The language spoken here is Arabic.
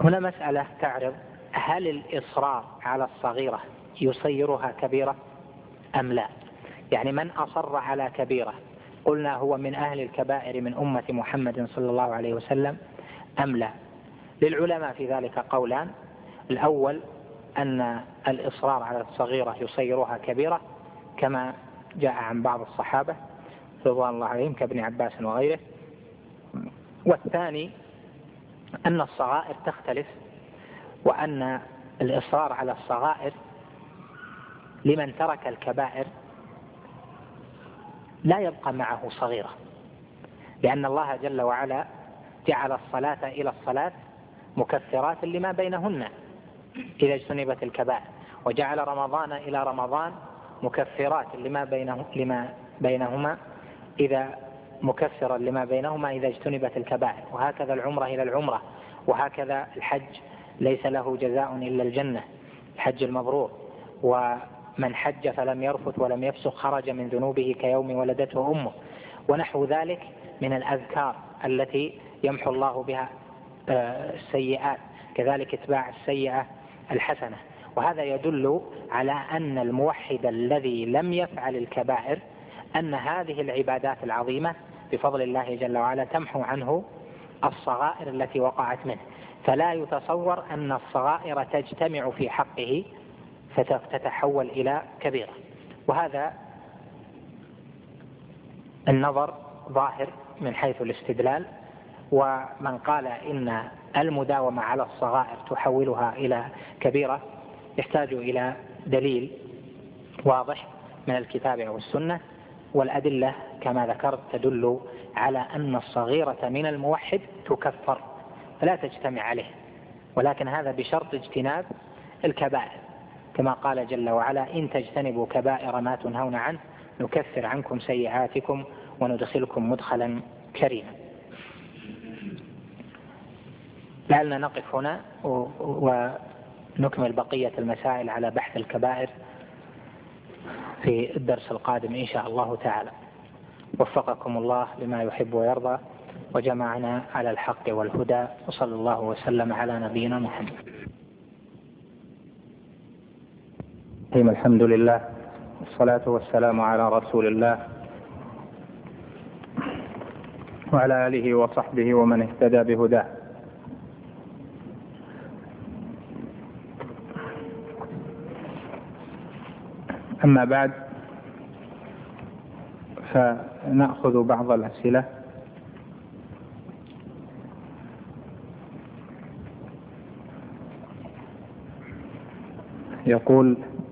هنا مسألة تعرض: هل الإصرار على الصغيرة يصيرها كبيرة أم لا؟ يعني من أصر على كبيرة قلنا هو من أهل الكبائر من أمة محمد صلى الله عليه وسلم أم لا؟ للعلماء في ذلك قولان: الأول أن الإصرار على الصغيرة يصيرها كبيرة كما جاء عن بعض الصحابة رضوان الله عليهم كابن عباس وغيره، والثاني أن الصغائر تختلف، وأن الإصرار على الصغائر لمن ترك الكبائر لا يبقى معه صغيرة، لأن الله جل وعلا جعل الصلاة إلى الصلاة مكفرات لما بينهن إذا اجتنبت الكبائر، وجعل رمضان إلى رمضان مكفرات لما بينهما إذا مكفرا لما بينهما إذا اجتنبت الكبائر، وهكذا العمرة إلى العمرة، وهكذا الحج ليس له جزاء إلا الجنة، الحج المبرور، ومن حج فلم يرفث ولم يفسق خرج من ذنوبه كيوم ولدته أمه، ونحو ذلك من الأذكار التي يمحو الله بها السيئات، كذلك اتباع السيئة الحسنة. وهذا يدل على أن الموحد الذي لم يفعل الكبائر أن هذه العبادات العظيمة بفضل الله جل وعلا تمحو عنه الصغائر التي وقعت منه، فلا يتصور أن الصغائر تجتمع في حقه فتتحول إلى كبيرة. وهذا النظر ظاهر من حيث الاستدلال، ومن قال إن المداومة على الصغائر تحولها إلى كبيرة يحتاج إلى دليل واضح من الكتاب أو السنة، والأدلة كما ذكرت تدل على أن الصغيرة من الموحد تكفر فلا تجتمع عليه، ولكن هذا بشرط اجتناب الكبائر، كما قال جل وعلا: إن تجتنبوا كبائر ما تنهون عنه نكفر عنكم سيئاتكم وندخلكم مدخلا كريما. لعلنا نقف هنا ونكمل بقية المسائل على بحث الكبائر في الدرس القادم إن شاء الله تعالى. وفقكم الله لما يحب ويرضى، وجمعنا على الحق والهدى، وصلى الله وسلم على نبينا محمد. الحمد لله والصلاة والسلام على رسول الله وعلى آله وصحبه ومن اهتدى بهداه. أما بعد، فنأخذ بعض الأسئلة. يقول: